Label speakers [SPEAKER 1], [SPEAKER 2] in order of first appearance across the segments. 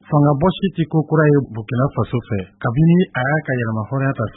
[SPEAKER 1] fanga bɔsi ti ko kura ye Burkina Faso fɛ kabini a y'a ka yɛlɛma hɔrɔnya ta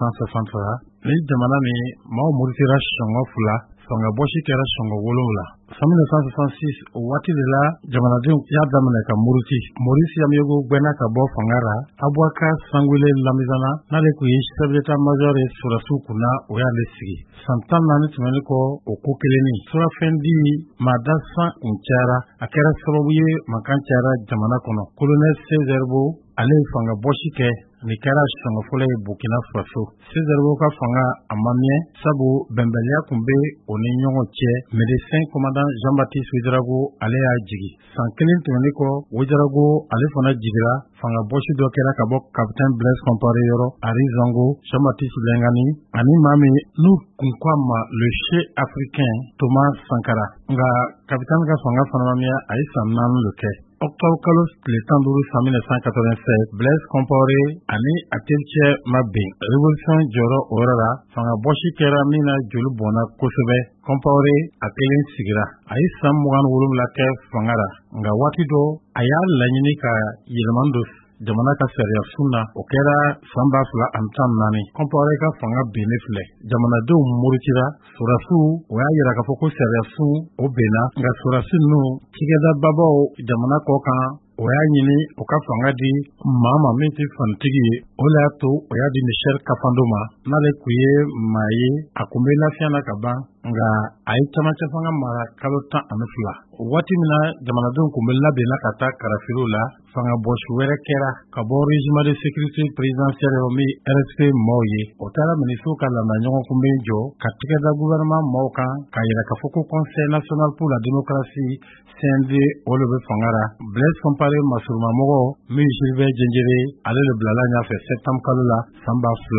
[SPEAKER 1] 1960 ni jamana min maaw muritira sɔngɔ 2 fanga bɔsi kɛra sɔngɔ 7 1966 o waati de la jamanadenw y'a daminɛ ka muruti Maurice Yamyego gbɛnna ka bɔ fanga ra Aboubacar Sangoulé Lamizana n'ale kun ye chef d'état-major ye Surasiw kunna o y'ale sigi san 14 tɛmɛnen kɔ o ko kelenni surafɛndi Mada San cayara a kɛra sababu ye mankan cayara jamana kɔnɔ colonel Césaire ale ye fanga bɔsi kɛ ni kɛra sɔngɔ fɔlɔ ye Burkina Faso Césaire ka fanga a ma mɛn sabu bɛnbaliya kun bɛ o ni ɲɔgɔn cɛ médecin commandant Jean-Baptiste Ouédraogo ale y'a jigi san 1 tɛmɛnen kɔ Ouédraogo ale fana jigira fanga bɔsi dɔ kɛra ka bɔ capitaine Blaise Compaoré yɔrɔ Henri Zango Jean-Baptiste Lengani ani maa min n'u kun ko a ma le chef africain Thomas Sankara nka capitaine ka fanga fana ma mɛn a ye san 4 de kɛ octobre kalo tile 15 san 1987 Blaise Compaoré ani a tericɛ ma bɛn révolution jɔyɔrɔ o yɔrɔ la fanga bɔsi kɛra min na joli bɔnna kosɛbɛ Compaoré a kelen sigira a ye san 27 kɛ fanga ra nka waati dɔ a y'a laɲini ka yɛlɛma don jamana ka sariya sunna o kɛra san 2014 Compaoré ka fanga benni filɛ jamanadenw muritira Surasiw o y'a yira k'a fɔ ko sariya sun o benna nka Surasiw ninnu cikɛda babaw jamana kɔ kan o y'a ɲini o ka fanga di maa min tɛ fanitigi ye o le y'a to o y'a di Michel Kafando ma n'ale kun ye maa ye a kun bɛ lafiya na ka ban nka a ye camancɛ fanga mara kalo 12 waati min na jamanadenw kun bɛ labɛnna ka taa karafiriw la fanga bɔsi wɛrɛ kɛra ka bɔ régiment de sécurité présidentielle min RSP maaw ye o taara ministre ka lamɛn ɲɔgɔn kun bɛ jɔ ka tigɛda gouvernement maaw kan ka yira k'a fɔ ko conseil national pour la démocratie CND o le bɛ fanga ra Blaise Compaoré masurumamɔgɔ min Gilbert Diendéré ale le bilala ɲɛfɛ septembre kalo la san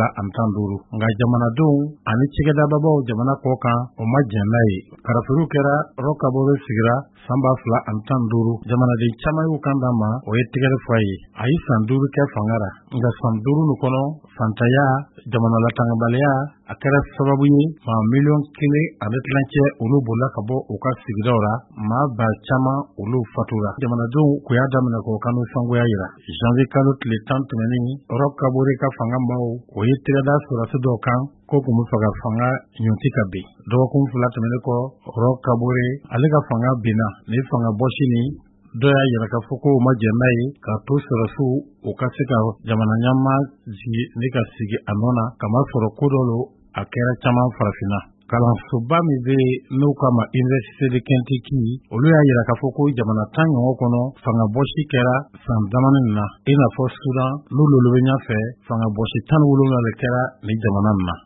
[SPEAKER 1] 2015 nka jamanadenw ani cikɛda babaw jamana kɔ kan o ma jɛn n'a ye karafiriw kɛra Roch Kaboré sigira san 2015 jamanaden caman y'u kan d'a ma o ye tigɛrɛ fɔ a ye a ye san 5 kɛ fanga ra nka san 5 nin kɔnɔ fantanya jamana latangabaliya a kɛra sababu ye maa 1,000,000 ale tilancɛ olu bolila ka bɔ u ka sigidaw ra maa ba caman olu fatura jamanadenw kun y'a daminɛ k'o kanu sangoya yira janvier kalo tile 10 tɛmɛnin Roch Kaboré ka fanga maaw o ye tigɛda Surasi dɔw kan ko kun bɛ fɛ ka fanga ɲɔnti ka bin dɔgɔkun 2 tɛmɛnen kɔ Roch Kaboré ale ka fanga binna ni fanga bɔsi ni dɔ y'a yira k'a fɔ ko o ma jɛn n'a ye k'a to Surasiw o ka se ka jamana ɲɛmaa jigi ni ka sigi a nɔ na kamasɔrɔ ko dɔ lo a kɛra caman farafinna kalansoba min bɛ n'o k'a ma Université de Kentucky olu y'a yira k'a fɔ ko jamana 10 ɲɔgɔn kɔnɔ fanga bɔsi kɛra san damanin na i n'a fɔ Sudan n'olu bɛ ɲɛfɛ fanga bɔsi 17 de kɛra ni jamana in na